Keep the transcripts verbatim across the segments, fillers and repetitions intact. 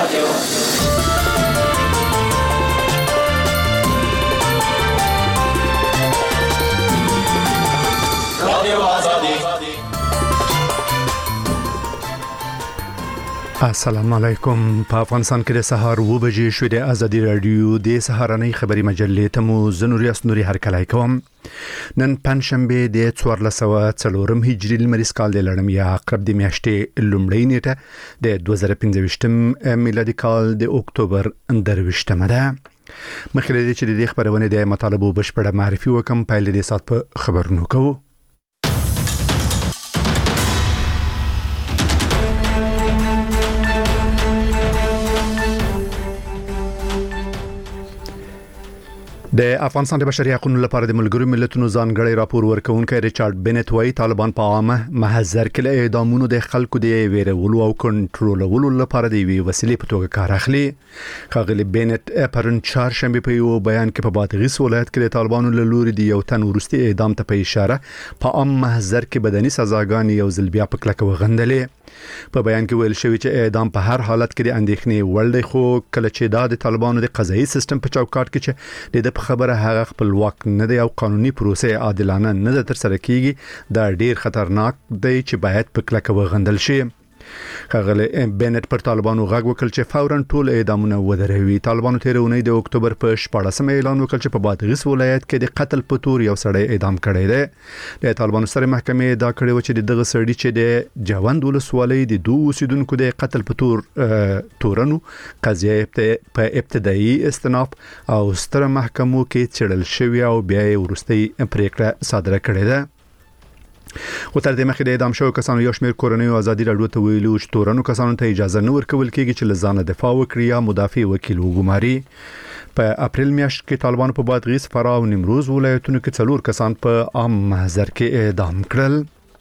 رادیو رادیو آزادی. السلام علیکم. په افغانستان کې د سهار و بجې شوې د ازادي رادیو د سهارنۍ خبري مجلې ته مو زنوري اسنوري هر کله کوم. نن پنځشنبه د څوارلس سوه څلورم هجري لمریز کال د لړم یا عقرب د میاشتې لومړۍ نیټه د دوه زره پنځه ویشتم میلادي کال د اکتوبر درویشتمه ده. مخکې له دې چې د دې خبرونه د مطالبو بشپړه معرفي وکم، پیل دې سات په خبرونو کوو. د افغانستان د بشري حقوقو لپاره د ملګرو ملتونو ځانګړي راپور ورکونکي ریچارډ بنت وایي طالبان په عامه محضر کې له اعدامونو د خلکو د ویرولو او کنټرولولو لپاره د وی وسیلې په توګه کار اخلي. ښاغلي بنت پرون چهارشنبه په یو بیان کې په بادغیس ولایت کې د طالبانو له لوري د یو تن وروستي اعدام ته په اشاره په عام محضر کې بدني سزاګانې یو ځل بیا په کلکه وغندلې. په بیان کې ویل شوی چې اعدام په هر حالت کې د اندېښنې وړ دی، خو کله چې دا د طالبانو د قضایي سیستم په چوکاټ کې چې د خبره هغه خپلواک نه دی او قانوني پروسه عادلانه نه ده ترسره کیږي، دا ډیر خطرناک دی چې باید په کلکه وغندل شي. ښاغلي بنت پر طالبانو غږ وکړ چې فوراً ټول اعدامونه ودروي. طالبانو تیر اونۍ د اکتوبر په شپاړسمه اعلان وکړ چې په بادغیس ولایت کې د قتل په تور یو سړی اعدام کړی دی. د طالبانو سره محکمې دا کړی و چې دغه سړی چې د جوند ولسوالۍ د دوه اوسیدونکو د قتل په تور تورنو قضیه په ابتدایي استئناف او ستره محکمو کې چړل شوی او بیا یې ورستۍ پریکړه صادره کړې ده. خو تر دې مخکې د اعدام شوو کسانو یو شمېر کورنیو ازادي راډیو ته ویلي چې تورنو کسانو ته اجازه نه ورکول کېږي چې له ځانه دفاع وکړي یا مدافع وکیل وګماري. په اپریل میاشت کې طالبانو په بادغیس، فراه او نیمروز ولایتونو کې څلور کسان په عام محضر کې اعدام کړل.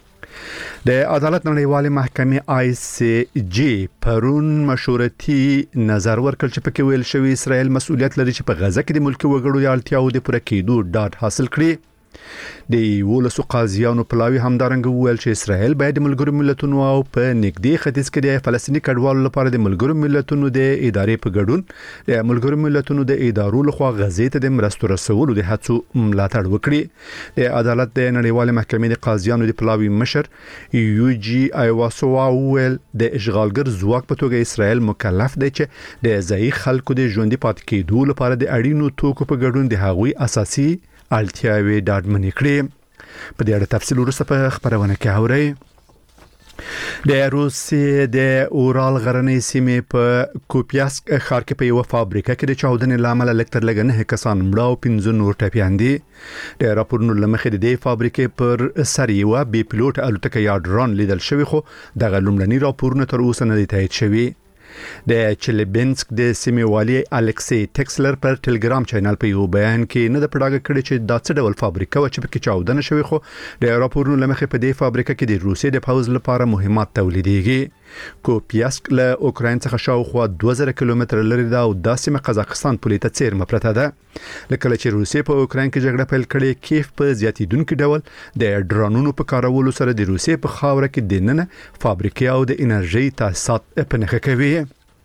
د عدالت نړیوالې محکمې آی سی جی پرون مشورتي نظر ورکړ چې پکې ویل شوی اسرائیل مسؤلیت لري چې په غزه کې د ملکي وګړو د اړتیاو د پوره کېدو ډاډ حاصل کړي. د ولسو قاضیانو پلاوی همدارنګ وویل چې اسرائیل باید د ملګرو ملتونو او په نږدې ختیځ کې د فلسطیني کډوالو لپاره د ملګرو ملتونو د ادارې په ګډون د ملګرو ملتونو د ادارو لخوا غزې ته د مرستو رسولو د هڅو ملاتړ وکړي. د عدالت د نړیوال محکمې د قاضیانو د پلاوی مشر یو جی ایواسوا وویل د اشغالګر ځواک په توګه اسرائیل مکلف دی چې د ځایي خلکو د ژوندۍ پاتې کېدو لپاره د اړینو توکو په ګډون د هغوی اساسي اړتیاوې ډاډمنې کړي. په دې اړه تفصیل وروسته په خبرونه کې اورئ. د روسیې د اورال غرنۍ سیمې په کوپیاسک ښار کې په یو فابریکه کې د چاودنې لامل لکتر لګنه کسان مړه او پنځه نور ټپیان دي. د راپورونو لمخې د دې فابریکې پر سر یو بي پلوټ الوتکه یا ډرون لیدل شوی، خو دغه لومړني راپورونه تر اوسه نه دي تایید شوي. د چلیبینسک د سیمې والی الکسی ټکسلر پر ټلګرام چینل په یو بیان کې نه د پړاګه کړي چې دا څه ډول فابریکه و چې پکې چاودنه شوی، خو د راپورونو لمخې په دې فابریکه کې د روسیې د پوځ لپاره مهمات تولیدېږي. کوپیاسک له اوکراین څخه شاوخوا دوه زره کیلومتره لري ده او دا سیمه قزاقستان پولې ته څیرمه پرته ده. لکه چې روسیې په اوکراین کې جګړه پیل کړې، کیف په زیاتیدونکو ډول د ډرونونو په کارولو سره د روسیې په خاوره کې د نن فابریکې او د انرژي تاسیسات په نښه کوي.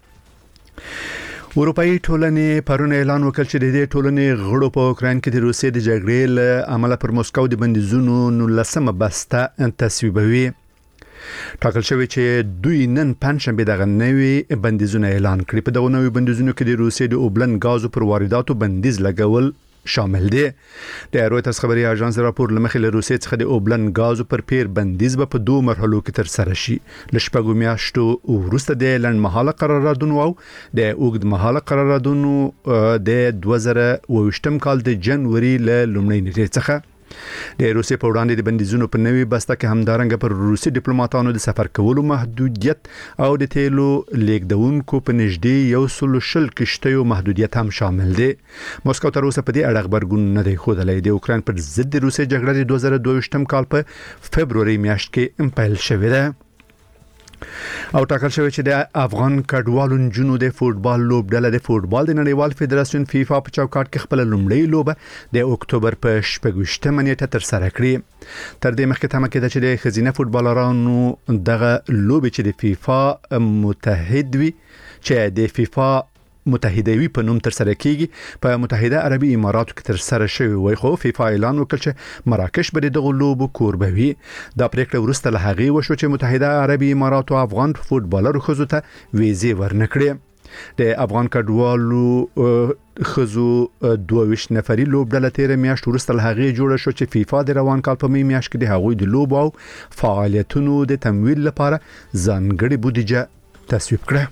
اروپایي ټولنې پرون اعلان وکړ چې د دې ټولنې غړو په اوکراین کې د روسیې د جګړې له امله پر موسکو د بندیزونو نولسمه بسته تصویبوي. ټاکل شوی چې دوی نن پنځشنبه دغه نوې بندیزونه اعلان کړي. په دغه نوې بندیزونو کې د روسیې د اوبلن غازو پر وارداتو بندیز لګول شامل دي. د رويټرز خبري اژانس راپور لمخې له روسیې څخه د اوبلن غازو پر پیر بندیز به په دوه مرحلو کې تر سره شي. لشپږو میاشتو وروسته د لنډ مهاله قراردادونو او د اوږد مهاله قراردادونو د دوه زره اووه ویشتم کال د جنوري له لومړۍ نیټې څخه. د روسیې په وړاندې د بندیزونو په نوې بسته کې همدارنګه پر روسي ډیپلوماټانو د سفر کولو محدودیت او د تیلو لیږدونکو په نږدې یو سل شل کشتیو محدودیت هم شامل دي. موسکو تر اوسه په دې اړه خبرګون نه دی ښودلی. د اوکراین پر ضد د روسیې جګړه د دوه زره دوه ویشتم کال په فبروري میاشت کې پیل شوې ده. او ټاکل شوی چې د افغان کډوالو نجونو د فوتبال لوبډله د فوتبال د نړیوال فدراسیون فیفا په چوکاټ کې خپل لومړی لوبه د اکتوبر په شپږ نیټه تر سره کړې. تر دې مخکې تمه کېده چې د خزینه فوتبالرانو دغه لوبې چې د فیفا متحد وي چې د فیفا متحدوي په نوم تر سره کیږي په متحده عربي اماراتو کې تر سره شوی وي، خو فیفا اعلان وکړ چې مراکش به دغه لوبو کوربوي. دا پریکړه وروسته له هغې وشو چې متحده عربي اماراتو افغان فوتبالرو ښځو ته ویزې ورنکړې. د افغان کډوالو ښځو دوه ویشت نفري لوبډله تیر میاشت وروسته له هغې جوړه شو چې فیفا د روان کال په می میاشت کې د هغوی د لوبو او فعالیتونو د تمویل لپاره ځانګړې بودیجه تصویب کړه.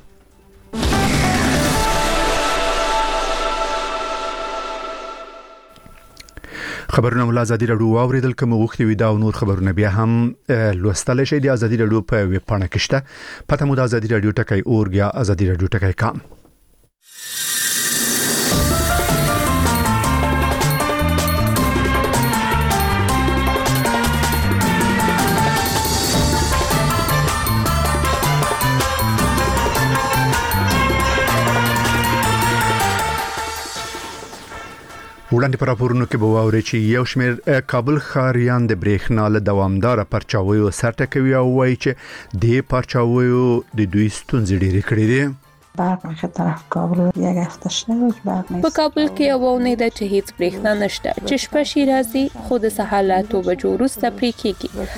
خبرونه ول ازادي رادیو اوریدل کوم وختي وی دا او نور خبرونه بیا هم لوستل شي د ازادي رادیو په ویب پاڼه کې شته. پته مو د ازادي رادیو ټکای اورګ یا ازادي رادیو ټکای کام. وړاندې پر راپورونو کې به واوري چې یو شمېر کابل ښاریان د برېښنا له دوامداره پرچاویو سرټه کوي او وایي چې د پرچاویو د دوی ستونزې ډېرې کړې دي. برق میخه طرف کابل یک هفته شده روز برق نیست. په کابل کې یو اونۍ ده چې هیڅ برېښنا نشته چې شپه شي راځي خو د سهار له اتو بجو وروسته پرې کېږي.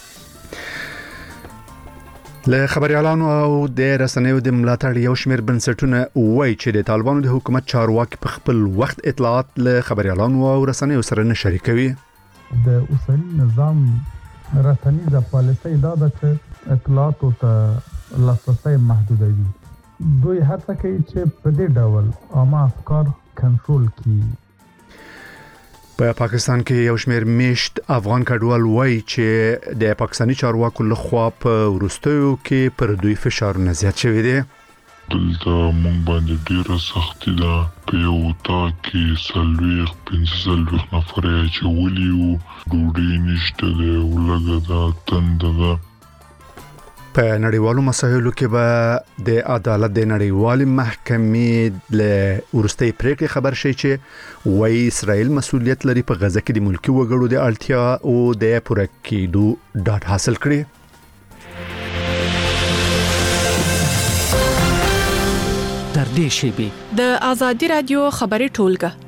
له خبريالانو او د رسنیو د ملاتړ یو شمېر بنسټونه وایي چې د طالبانو د حکومت چارواکي په خپل وخت اطلاعات له خبريالانو او رسنیو سره نه شریکوي. د اوسنی نظام رسنیزه پالیسي دا ده چې اطلاعات ته لاسرسي محدودوي. دوی هڅه کوي چې په دې ډول عامه افکار کنټرول کړي. په پاکستان کې یو شمېر میشت افغان کډوال وایي چې د پاکستاني چارواکو لخوا په وروستیو کې پر دوی فشارونه زیات شوي دي. دلته مونږ باندې ډیره سختي ده. په یو تا کې سلويخ پنځه سلويخ نفر چې ولیو ډوډۍ نشته ده ولګه ده تند ده. په نړیوالو مسایلو کې به د عدالت د نړیوالې محکمې له ورستۍ پریکړې خبر شي چې وایي اسرائیل مسؤلیت لري په غزه کې د ملکی وګړو د اړتیا او د پوره کېدو ډاډ حاصل کړي. تر دې شی د ازادي رادیو خبري ټولګه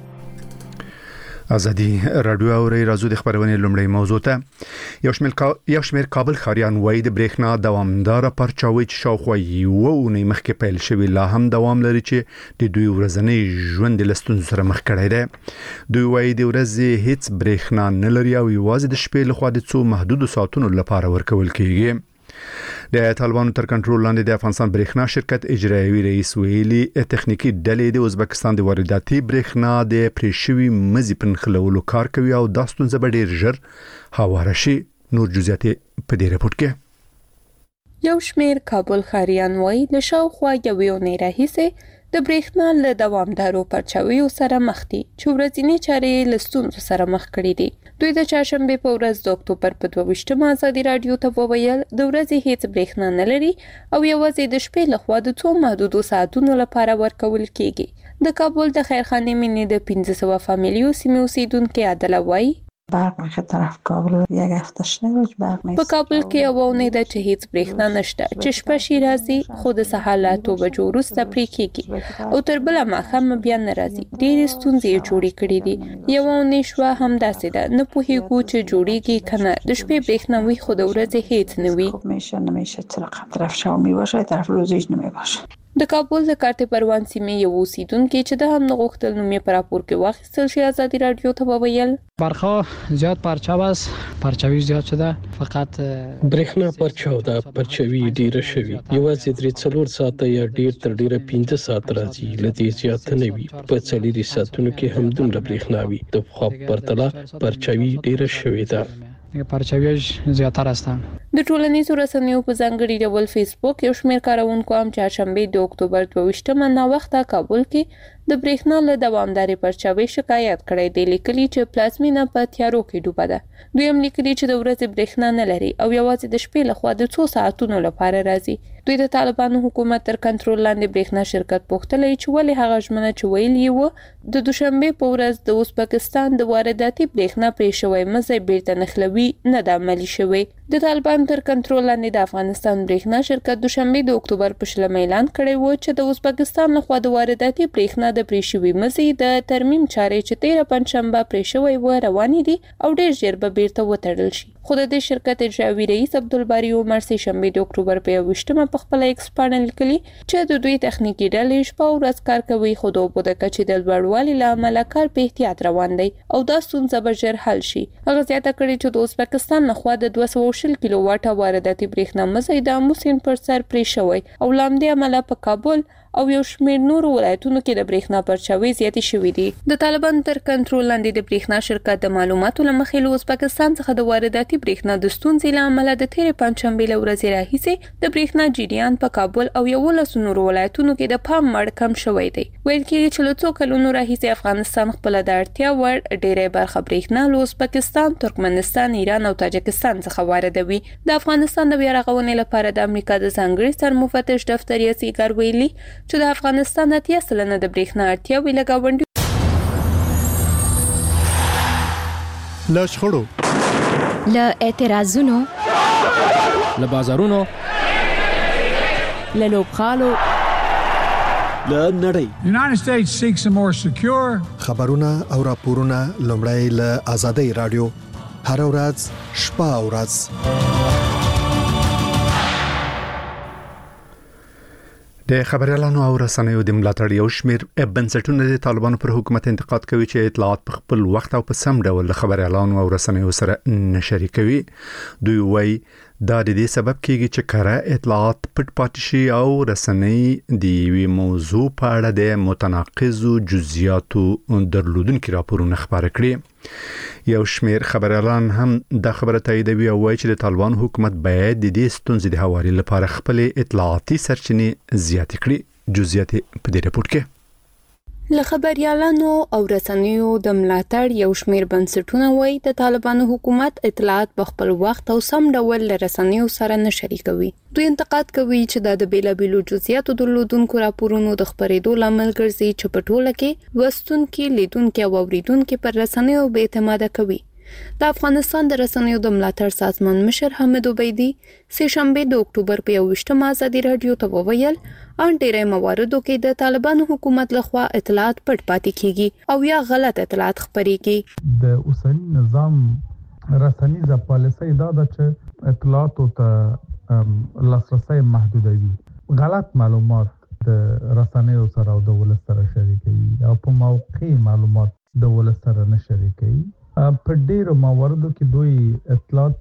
ازادي رادیو اوري راځو د خبرونه لومړی موضوع ته. یو شمېر کا... یو شمېر کابل ښاریان وایي د برېښنا دوامداره پرچاوي چې شاوخوا یو اونۍ مخکې پیل شوی لا هم دوام لري چې د دوی ورځنی ژوند له ستونزو سره مخ کړی دی. دوی وایي د ورځې هیڅ برېښنا نه لري او یوازې د شپې لخوا د څو محدود ساعتونو لپاره ورکول کیږي. د طالبانو تر کنټرول لاندې د افغانستان برېښنا شرکت اجرایي رئیس ویلي تخنیکی ډلې د ازبکستان د وارداتي برېښنا د پریشوي مزي پنخلولو کار کوي او د ستونزې به ډیر ژر هواره شي. نور جزئیات په دې رپورت کې. یو شمېر کابل ښاریان وایي له شاوخوا یوې اونۍ راهیسې د برېښنا له دوامدارو پرچاویو سره مخ دي چې ورځنی چارې له ستونزو سره مخ کړي دي. دوی د چهارشنبې په ورځ د اکتوبر په دوه ویشتمه ازادي رادیو ته وویل د ورځې هیڅ برېښنا نه لري او یوازې د شپې لخوا د څو محدودو ساعتونو لپاره ورکول کیږي. د کابل د خیرخانې مینې د پنځه سوه فامیلیو سیمې اوسیدونکي عادله وایي برق میخه طرف کابل یک هفته شده روز برق نیست. په کابل کې یو اونۍ ده چې هیڅ برېښنا نشته چې شپه شي راځي خو د سهار له اتو بجو وروسته پرې کېږي او تر بله ماښامه بیا نه راځي. ډېرې ستونزې یې جوړې کړې دي. یوه اونۍ شوه همداسې ده نه پوهېږو چې جوړېږي که نه. د شپې برېښنا وي خو د ورځې هیڅ نه وي. خوب میشه نمیشه چه رقم طرف شب میباشه طرف روزش نمیباشه. د کابل د کارت پروان سیمې یو اوسیدونکي چې د هم نغوښتل نوم یې په راپور کې واخیستل شي ازادي رادیو ته وویل برخه زیات پرچاو است پرچاوي زیات شده فقط برېښنا پرچاو ده پرچاوي ډیره شوی یوازې درې څلور ساعته یا ډیر تر ډیره پنځه ساعت راځي لدې زیات نه وي په څلوري ساعتونو کې هم دومره برېښنا وي د خو پرتله پرچاوي ډیره شوی ده پرچاویش زیاتر هستن. د ټولنیزو رسنیو په ځانګړي ډول فیسبوک یو شمېر کاروونکو هم چهارشنبه د اکتوبر دوه ویشتمه ناوخته کابل کې د برېښنا له دوامدارې پرچاوۍ شکایت کړی دی، لیکلي چې پلازمینه په تیارو کې ډوبه ده. دوی هم لیکلي چې د ورځې برېښنا نه لري او یوازې د شپې لخوا د څو ساعتونو لپاره راځي. دوی د طالبانو حکومت تر کنټرول لاندې برېښنا شرکت پوښتلی چې ولې هغه ژمنه چې ویلي وه د دوشنبې په ورځ د ازبکستان د وارداتي برېښنا پرې شوی مزی بیرته نښلوي نه ده عملي شوی. د طالبانو تر کنټرول لاندې د افغانستان برېښنا شرکت دوشنبې د اکتوبر په شلمه اعلان کړی و چې د ازبکستان لخوا د وارداتي برېښنا د پرې شوي مزي د ترمیم چارې چې تیره پنجشنبه پرې شوی و روانې دي او ډېر ژر به بیرته وتړل شي. خو د دې شرکت اجرایي رئیس عبدالباري عمر سه شنبه د اکتوبر په یو ویشتمه په خپل ایکس پاڼه لیکلي چې د دوی تخنیکي ډلې شپه او ورځ کار کوي، خو د اوبو د کچې د لوړوالي له امله کار په احتیاط روان دی او دا ستونزه به ژر حل شي. هغه زیاته کړې چې د ازبکستان لخوا د دوه سوه شل کیلو واټه وارداتي برېښنا مزی د آمو سیند پر سر پرې شوی او له همدې امله په کابل او یو شمېر نورو ولایتونو کې د برېښنا پرچاوۍ زیاتې شوې دي. د طالبانو تر کنټرول لاندې د برېښنا شرکت د معلوماتو له مخې له ازبکستان څخه د وارداتي برېښنا د ستونزې له امله د تیرې پنجشنبې له ورځې راهیسې د برېښنا جریان په کابل او یولسو نورو ولایتونو کې د پام وړ کم شوی دی. ویل کېږي چې له څو کلونو راهیسې افغانستان خپله د اړتیا وړ ډېری برخه برېښنا له ازبکستان، ترکمنستان، ایران او تاجکستان څخه واردوي. د افغانستان د بیا رغونې لپاره د امریکا د ځانګړي سرمفتش دفتر یاسیګر ویلي چې د افغانستان اتیا سلنه د برېښنا اړتیاوې له ګاونډیو له شخړو، له اعتراضونو، له بازارونو، له لوبغالو، له نړۍ. United States seeks a more secure خبرونه او راپورونه لومړی له آزادۍ رادیو هر ورځ شپه او ورځ. د خبريالانو او رسنیو د ملاتړ یو شمېر بنسټونه د طالبانو پر حکومت انتقاد کوي چې اطلاعات په خپل وخت او په سم ډول د خبريالانو او رسنیو سره نه شریکوي. دوی وایي دا د دې سبب کېږي چې کره اطلاعات پټ پاتې شي او رسنۍ د یوې موضوع په اړه د متناقضو جزئیاتو درلودونکي راپورونه خپاره کړي. یو شمېر خبريالان هم دا خبره تاییدوي او وایي چې د طالبان حکومت باید د دې ستونزې د هواري لپاره خپل اطلاعاتي سرچینې زیات کړي. جزئیات په دې راپور کې له خبريالانو او رسنیو د ملاتړ یو شمېر بنسټونه وایي د طالبانو حکومت اطلاعات په خپل وخت او سم ډول له رسنیو سره نه شریکوي. دوی انتقاد کوي چې دا د بیلابیلو جزئیاتو درلودونکو راپورونو د خپرېدو لامل ګرځي چې په ټوله کې لوستونکي، لیدونکي او اوریدونکي پر رسنیو بې اعتماده کوي. د افغانستان د رسنیو د ملاتړ سازمان مشر حمید عبیدی سه شنبه د اکتوبر په یو ویشتمه ازادي رادیو ته وویل ان ډېری مواردو کې د طالبانو حکومت لخوا اطلاعات پټ پاتې کیږي او یا غلط اطلاعات خپرېږي. د اوسنی نظام رسنیزه پالیسي دا ده چې اطلاعاتو ته لاسرسی محدودوي، غلط معلومات د رسنیو سره او د ولس سره شریکوي او په موقعي معلومات د ولس سره نه شریکوي. په ډیرو مواردو کې دوی اطلاعات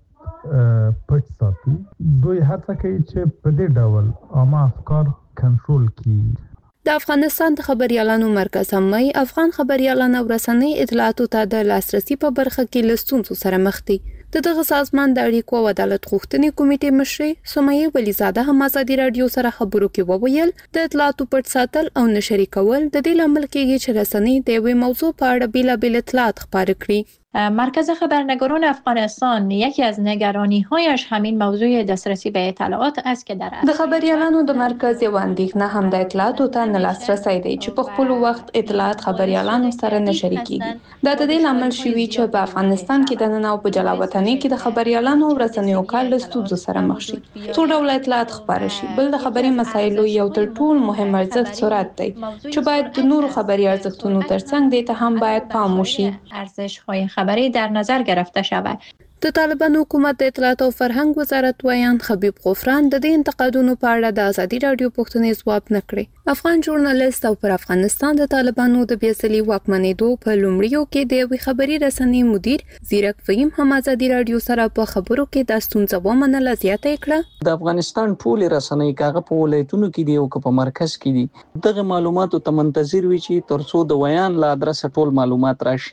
پټ ساتي. دوی هڅه کوي چې په دې ډول عامه افکار کنټرول کړي. د افغانستان د خبريالانو مرکز هم افغان خبريالان او رسنۍ اطلاعاتو ته د لاسرسي په برخه کې له ستونزو سره مخ دي. د دغه سازمان د اړیکو او عدالت غوښتنې کمیټې مشرې سمیه ولیزاده هم ازادي رادیو سره خبرو کې وویل د اطلاعاتو پټ ساتل او نشری کول د دې لامل کېږي چې رسنۍ د یوې موضوع په اړه بیلابیل اطلاعات خپاره کړي. مرکز خبرنگاران افغانستان یکی از نگرانی‌هایش همین موضوع دسترسی به اطلاعات است که در د خبريالانو د مرکز یو اندېښنه هم د اطلاعاتو ته نه لاسرسی دی چې په خپل وخت اطلاعات خبريالانو سره نه شریکېږي. دا د دې لامل شوی چې په افغانستان کې د نن او په جلاوطنۍ کې د خبريالانو او رسنیو کار له ستونزو سره مخ شي. څو ډول اطلاعات خپاره شي. بل د خبري مسایلو یو تر ټولو مهم ارزښت سرعت دی چې باید د نورو خبري ارزښتونو ترڅنګ دې ته هم باید پام وشي. ارزش‌های خبری در نظر گرفته شود. د طالبان حکومت د اطلاعات او فرهنګ وزارت وایان خبیب غفران د دې انتقادونو په اړه د ازادي رادیو پوښتنې ځواب نه کړی. افغان ژورنالیست او پر افغانستان د طالبانو د بیسلي واکمنېدو په لومړیو کې د یوې خبري رسنۍ مدیر زیرک فهیم هم ازادي رادیو سره په خبرو کې د ستونزو ومنله زیاته کړه. د افغانستان ټول رسنۍ کاغه په ولایتونو کې دی او په مرکز کې دي. دغه معلوماتو ته منتظر وي چې ترڅو د ویان لا ادرس ټول معلومات راشي.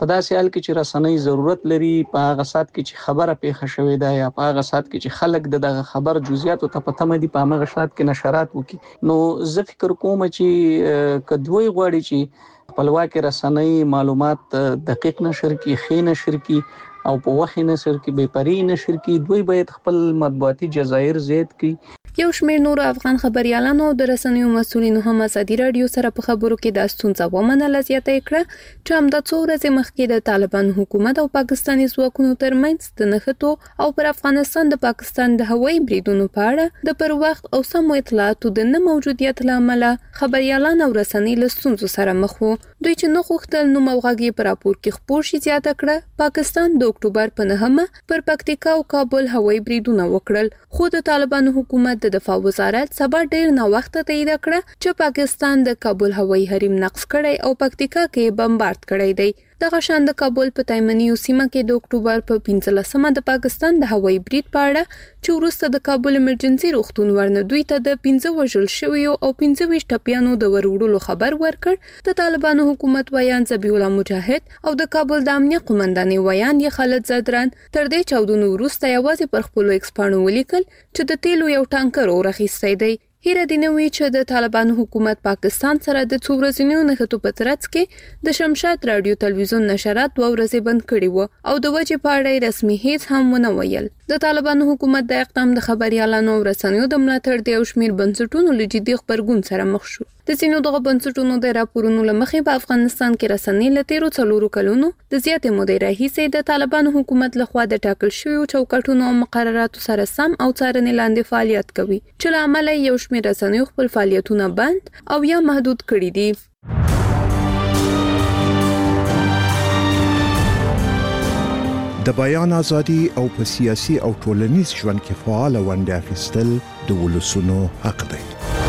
په داسې حال کې چې رسنۍ ضرورت لري په هغه سات کې چې خبره پیښه شوې ده یا په هغه سات کې چې خلک د دغه خبر جزئیات ته پته مدي په هغه سات کې نشرات وکړي. نو زه فکر کوم چې کدوې غواړي چې خپلواکي رسنۍ معلومات دقیق نشر کړي، ښه نشر کړي او په وخت نشر کړي، بې پرې نشر کړي. دوی باید خپل مطبوعاتي جزایر زیات کړي. یو شمېر نور افغان خبريالانو د رسنیو مسؤلینو هم ازادي رادیو سره په خبرو کې د ستونزه ومنله زیاته کړه چې هم د څو ورځې مخکې د طالبان حکومت او پاکستاني ځواکونو ترمنځ د نښتو او پر افغانستان د پاکستان د هوایي بریدونو په اړه د پر وخت او سم اطلاعاتو د نه موجودیت لامل خبريالان او رسنۍ له ستونزو سره مخ وو. دوی چې نه غوښتل نو موغږی پر راپور کې خبر شي زیاته کړه پاکستان د اکتوبر په نهمه پر پکتیکا او کابل هوایي بریدونه وکړل، خو د طالبان حکومت د دفاع وزارت سبا ډیر نه وخت تایید کړ چې پاکستان د کابل هوایي حریم نقض کړی او پکتیکا کې بمبارد کړی دی. دغه شان د کابل په تایمنیو سیمه کې د اکتوبر په پنځلسمه د پاکستان د هوایي برید په اړه چې وروسته د کابل ایمرجنسي روغتون ورنه دوی ته د پنځه وژل شویو او پنځه ویشت ټپیانو د وروړلو خبر ورکړ. د طالبانو حکومت ویان ذبیح الله مجاهد او د کابل د امنیه قومندانۍ ویان یې خالد زدران تر دې چاودنو وروسته یوازې پر خپل ایکسپانو ولیکل چې د تیلو یو ټانکر اورخیستی دی. هیره دی نوې چې د طالبانو حکومت پاکستان سره د څو ورځې نښتو په ترڅ کې د شمشاد رادیو تلویزیون نشرات دوه ورځې بند کړي وو او د وجې په اړه رسمي هیڅ هم ونه ویل. د طالبانو حکومت د اقدام د خبريالانو او رسنیو د ملاتړ د یو شمېر بنسټونو له جدي خبرګون سره مخ شو. د ځینو دغه بنسټونو د راپورونو له مخې په افغانستان کې رسنۍ له تیرو څلورو کلونو د زیاتې مودې راهیسې د طالبانو حکومت لخوا د ټاکل شویو چوکاټونو او مقرراتو سره سم او څارنې لاندې فعالیت کوي، چې له امله یو شمېر رسنیو خپل فعالیتونه بند او یا محدود کړي دي. د بیان ازادي او په سیاسي او ټولنیز ژوند کې فعال ونډه اخیستل د ولسونو حق دی.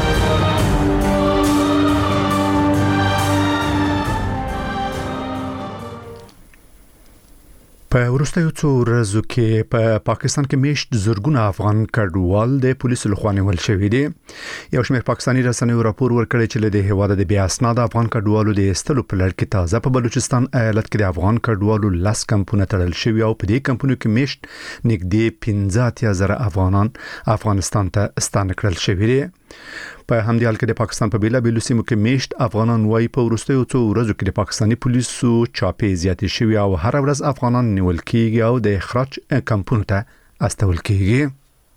په وروستیو څو ورځو کې په پا پاکستان کې میشت زرګونه افغان کډوال د پولیسو لخوا نیول شوي دي. یو شمېر پاکستاني رسنیو راپور ورکړی چې له دې هیواده د بیا اسناد افغان کډوالو د ایستلو په لړ کې تازه په بلوچستان ایالت کې د افغان کډوالو لس کمپونه تړل شوي او په دې کمپونو کې میشت نږدې پنځه اتیا زره افغانان افغانستان ته ستانه کړل شوي دي. په همدې حال کې د پاکستان په بیلابیلو سیمو کې میشت افغانان وايي په وروستیو څو ورځو کې د پاکستاني پولیسو چاپې زیاتې شوي او هر ورځ افغانان نیول کېږي او د اخراج کمپونو ته استول کېږي.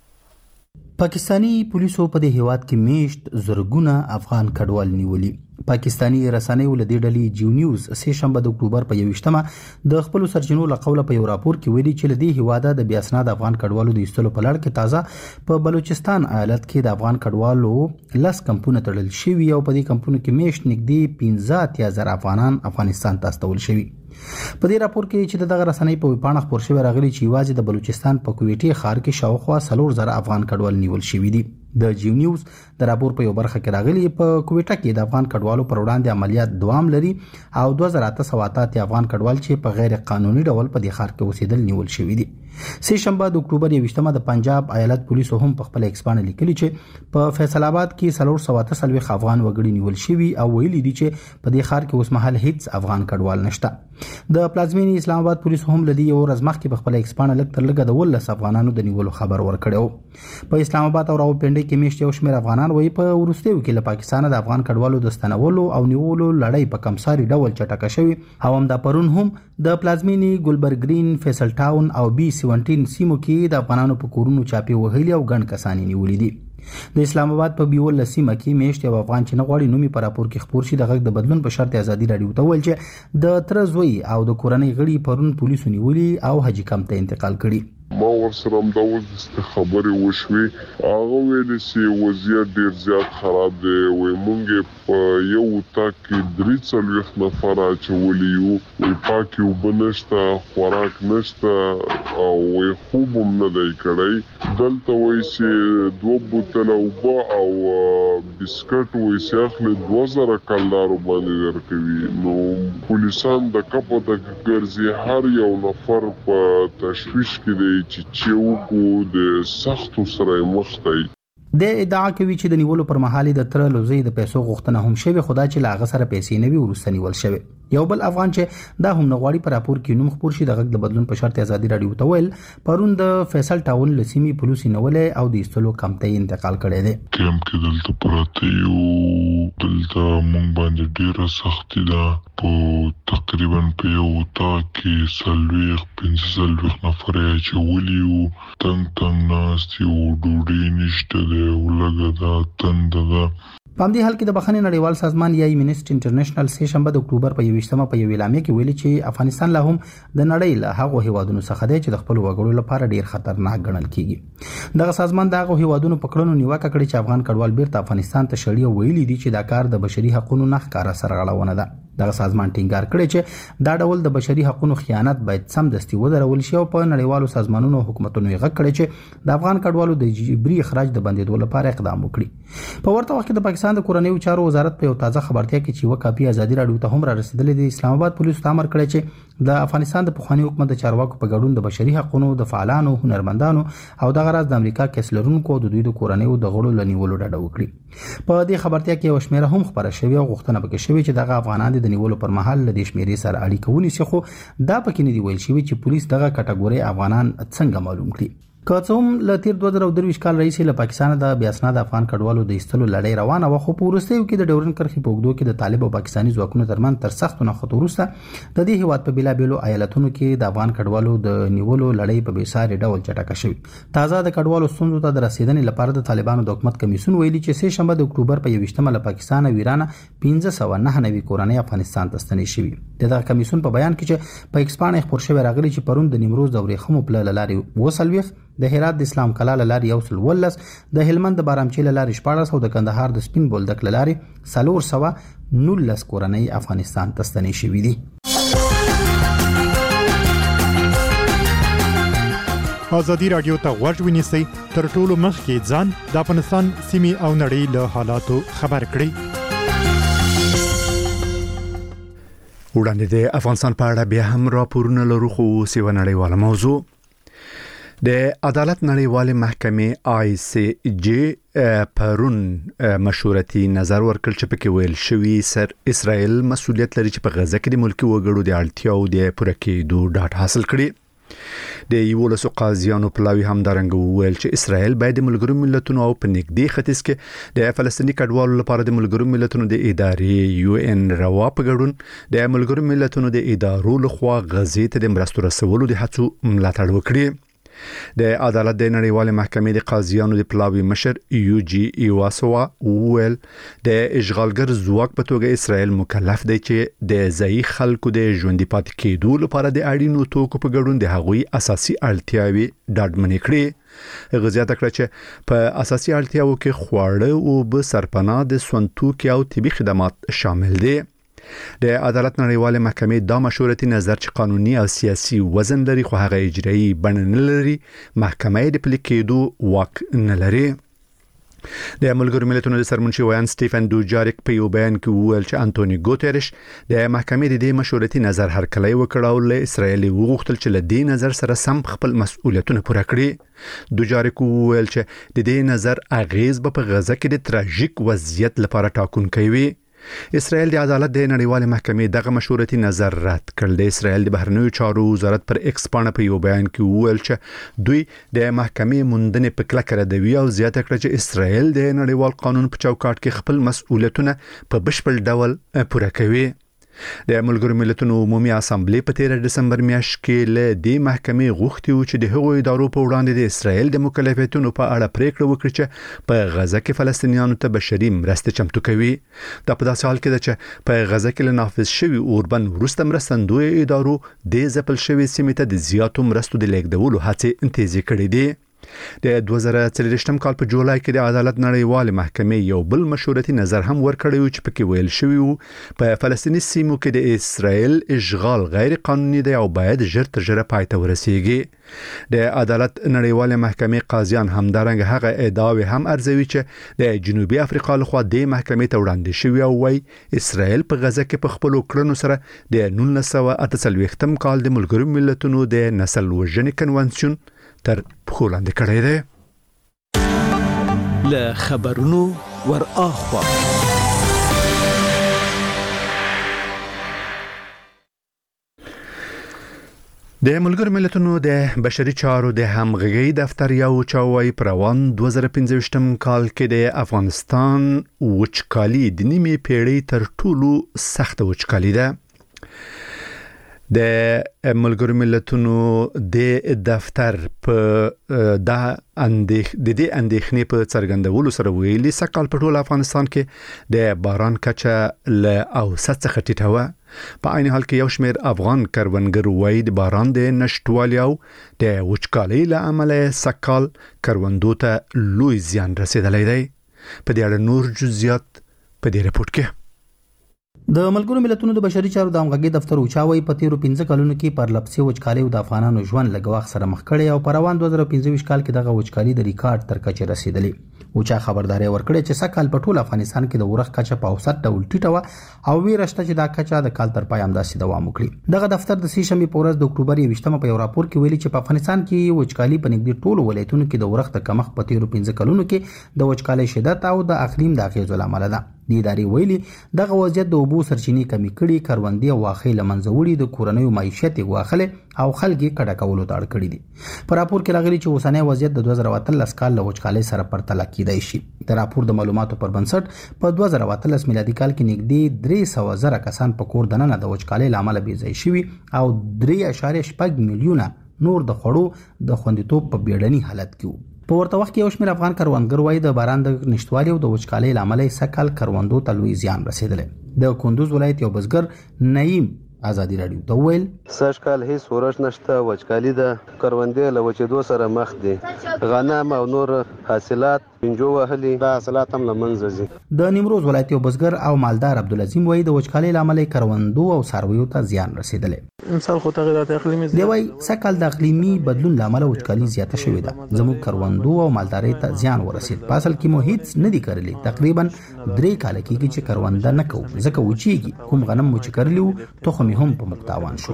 پاکستانی پولیسو په دې هیواد کې میشت زرګونه افغان کډوال نیولي. پاکستانی رسنیو له دې ډلې جیو نیوز سه شنبه د اکتوبر په یوویشتمه د خپل سرچینو له قوله په یو راپور کې ویلي چې له دې هیواده د بیا اسناد افغان کډوالو د ایستلو په لړ کې تازه په بلوچستان ایالت کې د افغان کډوالو لس کمپونه تړل شوي او په دې کمپونو کې میشت نږدې پنځه اتیا زره افغانان افغانستان ته استول شوي. په دې راپور کې چې دغه رسنۍ په ویبپاڼه خبر شوی راغلی چې یوازې د بلوچستان په کویټي ښار کې شاوخوا څلور زره افغان کډوال نیول شوي دي. د جیو نیوز د راپور په یو برخه کې راغلی په کویټه کې د افغان کډوالو پر وړاندې عملیات دوام لري او دوه زره اته سوه اته افغان کډوال چې په غیر قانوني ډول په دې ښار کې اوسېدل نیول شوي دي. سه شنبه د اکتوبر یوویشتمه د پنجاب ایالت پولیسو هم په خپل ایکسپانه لیکلي چې په فیصل آباد کې څلور سوه اته څلوېښت افغان وګړي نیول شوي او ویلي دي چې په دې ښار کې اوس مهال هیڅ افغان کډوال نشته. د پلازمینې اسلام آباد پولیسو هم لدی یو ورځ مخکې په خپل ایکسپانه لک تر لګه د ولس افغانانو د نیولو خبر ورکړو. په اسلام آباد او راوپنډي کې میشت یو شمېر افغانان وایي په وروستیو کې له پاکستان د افغان کډوالو د ستنولو او نیولو لړۍ په کمساري ډول چټکه شوي او هم د پرون هم د پلازمینې ګلبرګرین فیصل ټاون او بي سیونټین سیمو کې د افغانانو په کورونو چاپی وهلي او ګڼ کسان نیولي دي. د اسلام آباد په بیول سیمه کې میشت یو افغان چې نه غواړي نومي په راپور کې خبر شي د غږ د بدلون په شرط ازادي رادیو ته ویل چې د تر زوی او د کورنۍ غړي پرون پولیسو نیولي او حاجی کمپ ته انتقال کړي. ما ورسره هم دا اوس د خبرې وشوې هغه ویلې چې وضعیت ډېر زیات خراب دی وایي مونږ په یو اتاق کې درې څلوېښت نفر اچولي یو وایي پاکې اوبه نشته خوراک نشته او وایي خوب هم نه دی کړی دلته وایي چې دوه بوتله اوبه او بسکټ وایي چې اخلي دوه زره کلدارو باندې درکوي. نو پولیسان د کپه د ګرځي هر یو نفر په تشویش کې دی چې چوکو د سختو سره مخ دی. د ادعا کوي چې د نیولو پر مهال د تر لوزي د پیسو غوښتنه هم شوی، خدا چې لاغه سره پیسې نه وي ورسته نیول شوی. یو بل افغان چې دا هم نغواړي پر راپور کې نوم خبر شي د غږ د بدلون په شرط ازادي رادیو ته ویل پرون د فیصل ټاون لسیمی پولیسو نولې او د استلو کمپټي انتقال کړي دي. کم کې دلته پراته یو دلته مونږ باندې ډیره سختي ده. په تقریبا په یو تا کې سلويخ پنځه سلويخ نفر چې ولیو تنگ تنگ ناست یو ډوډۍ نشته ده ولګه ده تند ده. په همدې حال کې د بخښنې نړیوال سازمان یا ایمنسټ انټرنیشنل سه شنبه د اکتوبر په یوویشتمه په یو اعلامیه کې ویلي چې افغانستان لا هم د نړۍ له هغو هیوادونو څخه دی چې د خپل وګړو لپاره ډیر خطرناک ګڼل کیږي. دغه سازمان د هغو هیوادونو په کړنو نیوکه کړې چې افغان کډوال بیرته افغانستان ته شړي ویلي دي چې دا کار د بشري حقوقو نه ښکارا سرغړونه ده. دغه سازمان ټینګار کړی چې دا ډول د بشري حقوقو خیانت باید سم دستي ودرول شي او په نړیوالو سازمانونو او حکومتونو یې غږ کړی چې د افغان کډوالو د جبري اخراج د بندیدو لپاره اقدام وکړي. په ورته وخت کې د پاکستان د کورنیو چارو وزارت په یو تازه خبرتیا کې چې وکاپي ازادي رادیو ته هم را رسیدلې د اسلام آباد پولیسو ته امر کړی چې د افغانستان د پخوانی حکومت د چارواکو په ګډون د بشري حقوقو د فعالانو هنرمندانو او د غراز د امریکا کیسلرونکو د دوی د کورنیو د غړو لنیولو ډډه وکړي. په دې خبرتیا کې یو شمیره هم خبره شوې او غوښتنه پکې شوې چې دغه افغانان د نیولو پر مهال له دې شمیرې سره اړیکه ونیسي، خو دا پکې نه دی ویل شوی چې پولیس دغه کټګوري افغانان څنګه معلوم کړي. که څه هم له تیر دوه زره درویشت کال رئیس له پاکستان د بیا اسناد افغان کډوالو د ایستلو لړۍ روانه و، خو په وروستیو کې د ډیورن کرښې په اوږدو کې د طالب او پاکستاني ځواکونو ترمنځ تر سختو نښتو وروسته د دې هیواد په بیلابیلو ایالتونو کې د افغان کډوالو د نیولو لړۍ په بېساري ډول چټکه شوې. تازه د کډوالو ستونزو ته د رسیدنې لپاره د طالبانو د حکومت کمیسیون ویلي چې سه شنبه د اکتوبر په یوویشتمه له پاکستان او ایران پنځه سوه نهه نوي کورنۍ افغانستان ته ستنې شوي. دغه کمیسیون په بیان کې چې په ایکس باندې خبر شوی راغلی چې پرون د نیمروز د ورېخمو پله لارې وسلويخ، د هرات د اسلام کلا لارې یو سل ولس، د هلمند د بارامچی لارې شپاړس او د کندهار د سپین بولدک لارې څلور سوه نولس کورنۍ افغانستان ته ستنې شوي دي. ازادي رادیو ته غوږ ونیسئ تر ټولو مخکې ځان د افغانستان سیمې او نړۍ له حالاتو خبر کړئ. وړاندې د افغانستان په اړه بیا هم راپورونه لرو، خو سیوه نړیواله موضوع د عدالت نړیوالې محکمې آی سی جی پرون مشورتي نظر ورکړ چې پکې ویل شوی سر اسرائیل مسؤلیت لري چې په غزه کې د ملکی وګړو د اړتیاو د پوره کېدو ډاډ حاصل کړي. د یولسو قاضیانو پلاوی همدارنګه وویل چې اسرائیل باید د ملګرو ملتونو او په نږدې ختیځ کې د فلسطیني کډوالو لپاره د ملګرو ملتونو د ادارې یو ان روا په ګډون د ملګرو ملتونو د ادارو لخوا غزې ته د مرستو رسولو د هڅو ملاتړ وکړي. د عدالت د نړیوالې محکمې د قاضیانو د پلاوی مشر یو جی ایواسوا وویل د اشغالګر ځواک په توګه اسرائیل مکلف دی چې د ځایي خلکو د ژوندي پاتې کېدو لپاره د اړینو توکو په ګډون د هغوی اساسي اړتیاوې ډاډمنې کړي. غزیات کړه چې په اساسي اړتیاو کې خواړه او به سرپناه د سونتوکي او طبي خدمات شامل دي. د عدالت نړیوالې محکمې دا مشورتي نظر چې قانوني او سیاسي وزن لري خو هغه اجرایي بڼه نه لري، محکمې د پلي کېدو واک نه لري. د ملګرو ملتونو د سرمنشي ویان سټیفن دوجاریک په یو بیان کې وویل چې انټونی ګوتریش د محکمې د دې مشورتي نظر هرکلی وکړ او له اسرائیل وغوښتل چې له دې نظر سره سم خپل مسؤلیتونه پوره کړي. دوجاریک وویل چې د دې نظر اغیز به په غزه کې د تراژیک وضعیت لپاره ټاکونکی وي. اسرائیل د عدالت د نړیوالې محکمې دغه مشورتي نظر رد کړ. د اسرائیل د بهرنیو چارو وزارت پر ایکس باندې په یو بیان کې وویل چې دوی د محکمې موندنې په کلکه ردوي او زیاته کړه چې اسرائیل د نړیوال قانون په چوکاټ کې خپل مسؤلیتونه په بشپړ ډول پوره کوي. د ملګرو ملتونو عمومي اسامبلې په تیر دسمبر میاشت کې له دې محکمې غوښتي و چې د هغو ادارو په وړاندې د اسرائیل د مکلفیتونو په اړه پریکړه وکړي چې په غزه کې فلسطینیانو ته بشري مرستې چمتو کوي. دا په داسې حال کې ده چې په غزه کې له نافذ شوي اوربند وروسته مرستندوی ادارو د ځپل شوي سیمې ته د زیاتو مرستو د لیږدولو هڅې تیزې کړې دي. د دوه زره څلوېښتم کال په جولای کې د عدالت نړیوالې محکمې یو بل مشورتي نظر هم ورکړی و چې پکې ویل شوی و په فلسطیني سیمو کې د اسرائیل اشغال غیر قانوني دی او باید ژر تر ژره پای ته ورسیږي. د عدالت نړیوالې محکمې قاضیان همدارنګه هغه ادعاوې هم ارزوي چې د جنوبي افریقا لخوا د محکمې ته وړاندې شوی او وايي اسرائیل په غزه کې په خپلو کړنو سره د نولس سوه اته څلوېښتم کال د ملګرو ملتونو د نسل وژنې کنوانسیون تر پخو لاندې کړی دی. له خبرونو ور اخوا. د ملګرو ملتونو د بشري چارو د همغږي دفتر یو چوي پروان دوه زره پنځه کال کې د افغانستان وچکالي د نیمه پیړۍ تر ټولو سخت وچکالي ده. د ملګرو ملتونو د دفتر په د اندېخ د دې اندېخنې په څرګندولو سره ویلي سکهال په ټول افغانستان کې د باران کچه ل اوسط څخه ټیټه وه. په عین حال کې یو شمېر افغان کروندګر وایي د باران د نشټوالي او د وچکالۍ له امله سکهال کروندو ته لوی زیان رسیدلی دی. په دې اړه نور جزئیات په دې رپورټ کې. د ملګرو ملتونو د بشري چارو د همغږي دفتر اوچاوي په تیرو پنځه کلونو کې پر لپسي وچکالي او د افغانانو ژوند لګواخ سره مخ کړي او په روان دوه زره پنځه کال کې دغه وچکالي د ریکارډ تر کچې رسیدلی. اوچا خبرداري ورکړي چې سکهال په ټول افغانستان کې د ورخ کچه په اوسط ډول ټیټه و او وی رشته چې دا کچه د کال تر پای همداسې دوام وکړي. دغه دفتر د سې شنبې په ورځ د اکتوبر یویشتمه په یو راپور کې ویلي چې په افغانستان کې وچکالي په نږدې ټولو ولایتونو کې د ورخ د کمښت په تیرو پنځه کلونو کې د وچکالۍ شدت او د اقلیم د اغیزو له امله ده. د ادارې ویلي دغه وضعیت د اوبو سرچینې کمی کړي، کروندې او واښې له منځه وړي، د کورنیو معیشت یې ګواښلی او خلک یې کډه کولو ته اړ کړي دي. په راپور کې راغلي چې اوسنی وضعیت د دوه زره اتلس کال له وچکالۍ سره پرتله کیدای شي. د راپور د معلوماتو پر بنسټ په دوه زره اتلس میلادي کال کې نږدې درې سوه زره کسان په کور دننه د وچکالۍ له امله بې ځای شوي او درې اعشاریه شپږ میلیونه نور د خوړو د خوندیتوب په بیړني حالت کې وو. په ورته وخت کې یو شمېر افغان کروندګر وایي د باران د نشټوالي او د وچکالۍ له امله سکهال کروندو ته لوی زیان رسیدلی. د کندوز ولایت یو بزګر نعیم آزادي رادیو ته وویل سږ کال هیڅ ورش نشته، وچکالي ده، کروندې له وچېدو سره مخ دي، غنم او نور حاصلات پنجو وهلي، دا حاصلات هم له منځه ځي. د نیمروز ولایت یو بزګر او مالدار عبدالعظیم وایي د وچکالۍ له امله کروندو او څارویو ته زیان رسیدلی. انسان خو تغیرات اقلیمي دی وایي سږ د اقلیمي بدلون له امله وچکالي زیاته شوې ده. زموږ کروندو او مالدارۍ ته زیان ورسید. په اصل کې مو هیڅ نه دي کرلی. تقریبا درې کاله کېږي چې کرونده نه کوو ځکه وچېږي. کوم غنم مو چې کرلی وو تخم هم په موږ تاوان شو.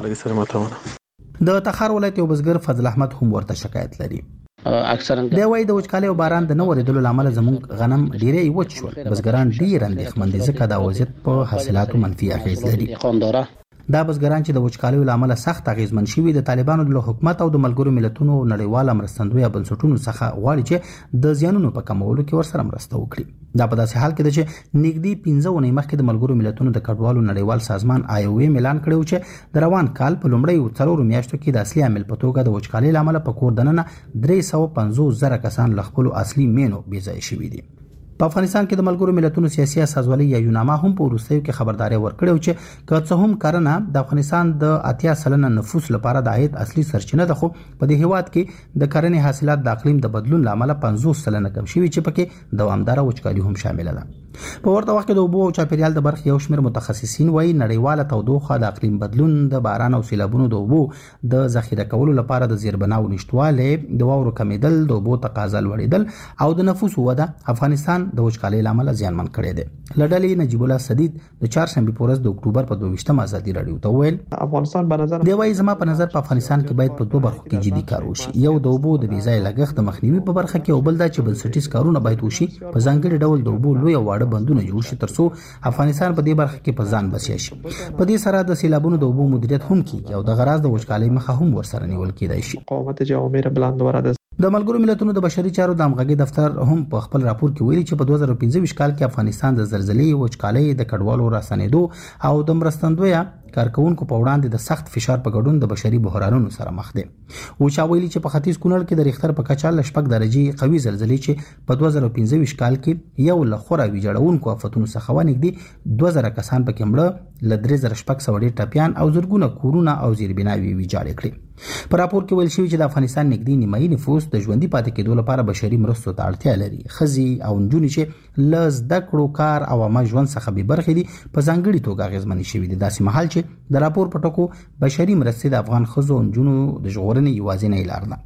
د تخار ولایت یو بزګر فضل احمد هم ورته شکایت لري. اکثرا دی وایي د وچکالۍ او باران د نه ورېدلو له امله زموږ غنم ډېری وچ شول. بزګران ډېر اندېښمن دي ځکه دا وضعیت په حاصلاتو منفي اغېز لري. دا بزګران چې د وچکالۍ له امله سخت اغېزمن شوي د طالبانو له حکومت او د ملګرو ملتونو نړیوال مرستندویه بنسټونو څخه غواړي چې د زیانونو په کمولو کې ورسره مرسته وکړي. دا په داسې حال کې ده چې نږدې پنځه اونۍ مخکې د ملګرو ملتونو د کډوالو نړیوال سازمان آی او ایم اعلان کړی و چې د روان کال په لومړیو څلورو میاشتو کې د اصلي عامل په توګه د وچکالۍ له امله په کور دننه درې سوه پنځوس زره کسان له خپلو اصلي مینو بې ځایه شوي دي. په افغانستان کې د ملګرو ملتونو سیاسي اساسولۍ یا یوناما هم په وروستیو کې خبرداري ورکړې چې که څه هم کرنه د افغانستان د اتیا سلنه نفوس لپاره د عاید اصلي سرچینه ده، خو په دې هیواد کې د کرنې حاصلات د اقلیم د بدلون له امله پنځوس سلنه کم شوي چې پکې دوامداره وچکالي هم شامله ده. په ورته وخت کې د اوبو او چاپیریال د برخې یو شمېر متخصصین وایي نړیواله تودوخه، د اقلیم بدلون، د باران او سیلابونو د اوبو د ذخیره کولو لپاره د زیربناو نشټوالی، د واورو کمیدل، د اوبو تقاضا لوړېدل او د نفوس وده افغانستان د وچکالۍ له امله زیانمن کړی دی. له ډلې نجیب الله سدید د چهارشنبې په ورځ د اکتوبر په دوه ویشتمه ازادي راډیو ته وویل افغانستان په نظر دی وایي زما په نظر په افغانستان کې باید په دوه برخو کې جدي کار وشي. یو د اوبو د بې ځایه لګښت د مخنیوي په برخه کې او بل دا چې بنسټیز کارونه باید وشي. په ځانګړي ډول د اوبو لوی او واړه بندونه جوړ شي ترڅو افغانستان په دې برخه کې په ځان بسیا شي. په دې سره د سیلابونو د اوبو مدیریت هم کیږي او د غراض د وچکالۍ مخه هم ورسره نیول کېدای شي. قومت جوامع بلندوره ده. د ملګرو ملتونو د بشري چارو د همغږي دفتر هم په خپل راپور کې ویلي چې په دوه زره پنځه کال کې افغانستان د زلزلې، وچکالۍ، د کډوالو راستنېدو او د مرستندویه کارکونکو په وړاندې د سخت فشار په ګډون د بشري بحرانونو سره مخ دي. اوچا ویلي چې په ختیځ کونړ کې د ریختر په کچه له شپږ درجې قوي زلزلې چې په دوه زره پنځه کال کې یو له خورا ویجاړونکو آفتونو څخه ونږدې دوه زره کسان پکې مړه، له درې زره شپږ سوه ډېر ټپیان او زرګونه کورونه او زیربناوې ویجاړې کړې. په راپور کې ویل شوي چې د افغانستان نږدې نیمایي نفوس د ژوندي پاتې کېدو لپاره بشري مرستو ته اړتیا لري. ښځې او نجونې چې له زده کړو، کار او عامه ژوند څخه بې برخې دي په ځانګړي توګه اغېزمنې شوي دي. داسې مهال چې د راپور په ټکو بشري مرستې د افغان ښځو او نجونو د ژغورنې یوازینۍ لار ده.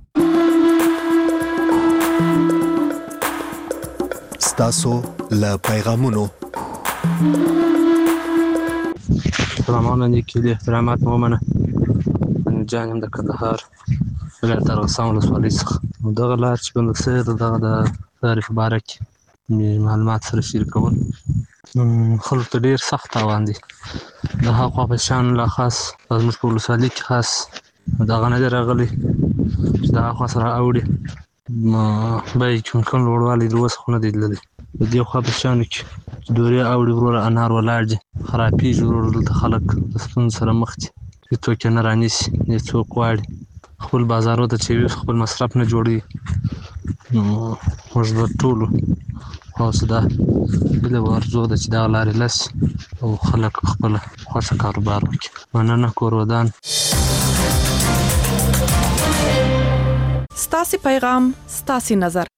ستاسو له پیغامونو سلامونه نیکي دي، احترامات مو ومنه. جان یم د کندهار ولایت ارغستان ولسوالۍ څخه. دغه لار چې بنده شوې ده دغه د تعریف باره کې معلومات سره شریکول خلکو ته ډیر سخت تاوان دی. د هغه په شان لا خاص زموږ په ولسوالۍ کې خاص دغه نه دی راغلی چې د هغه سره اوړي بیې چې کوم لوړوالی د اوس خو نه دی تللی. د دې خوا په شیانو کې دورې اوړي وروره انار ولاړ دي خرابېږي وروره. دلته خلک د ستونزو سره مخ دي چې څوک یې نه رانیسي نه څوک غواړي خپل بازارو ته چې وي خپل مصرف نه جوړوي. نو موږ به ټولو خواست ده بله ورزو ده چې دغه لارې لس او خلک خپله خوښه کاروبار وکړي. مننه کور ودان. ستاسې پیغام ستاسې نظر